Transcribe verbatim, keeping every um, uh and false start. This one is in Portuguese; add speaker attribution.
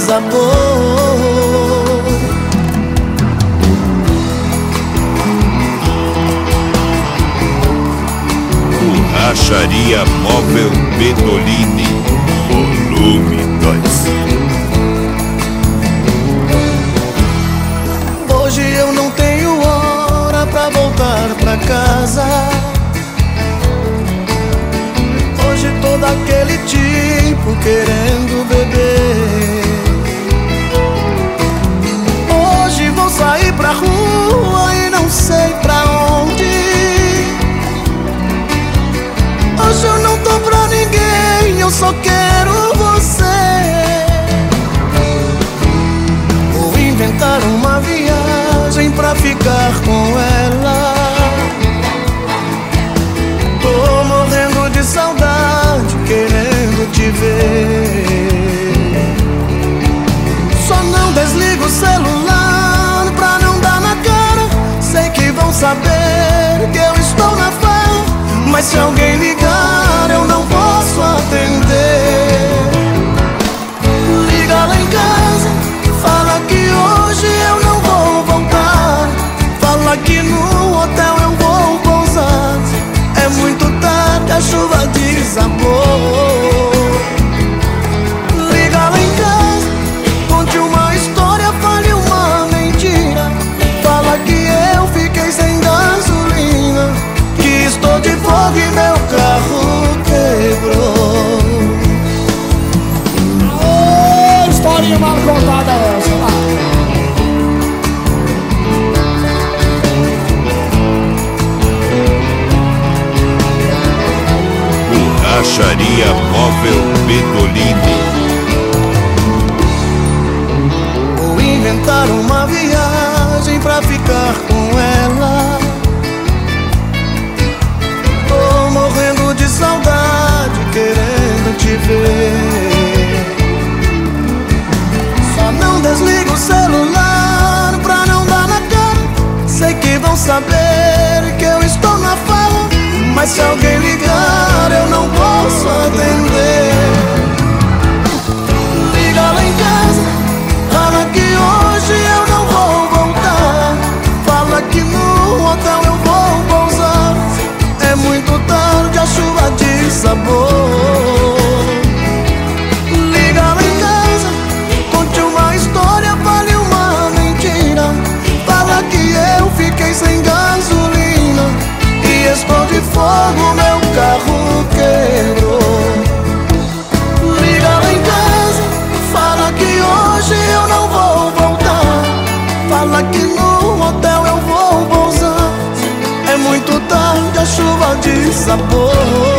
Speaker 1: desabou.
Speaker 2: Borracharia Móvel Bedolini, volume dois.
Speaker 1: Hoje eu não tenho hora pra voltar pra casa. Hoje todo aquele tipo querendo beber. Hoje vou sair pra rua e não sei pra onde. Hoje eu não tô pra ninguém, eu só quero você. Vou inventar uma viagem pra ficar com ela. Tô morrendo de saudade, querendo te ver. Só não desligo o celular pra não dar na cara. Sei que vão saber que eu estou na farra, mas se alguém ligar eu não posso atender. Liga lá em casa, fala que hoje eu não vou voltar. Fala que no hotel eu vou pousar. É muito tarde, a chuva desabou. Liga lá em casa, conte uma história, fale uma mentira. Fala que eu fiquei sem gasolina, que estou de folga e meu carro quebrou.
Speaker 3: Ô, historinha mal contada essa lá.
Speaker 2: Borracharia Móvel Bedolini.
Speaker 1: Vou inventar uma viagem pra ficar com ela. Tô morrendo de saudade, querendo te ver. Só não desligo o celular pra não dar na cara. Sei que vão saber que eu estou na farra, mas se alguém ligar eu não posso atender. Liga lá em casa, fala que hoje eu não vou voltar. Fala que no hotel eu vou pousar. É muito tarde, a chuva desabou. Liga lá em casa, conte uma história, fale uma mentira. Fala que eu fiquei sem gasolina e estou de fogo, meu carro quebrou. Liga lá em casa, fala que hoje eu não vou voltar. Fala que no hotel eu vou pousar. É muito tarde, a chuva desabou.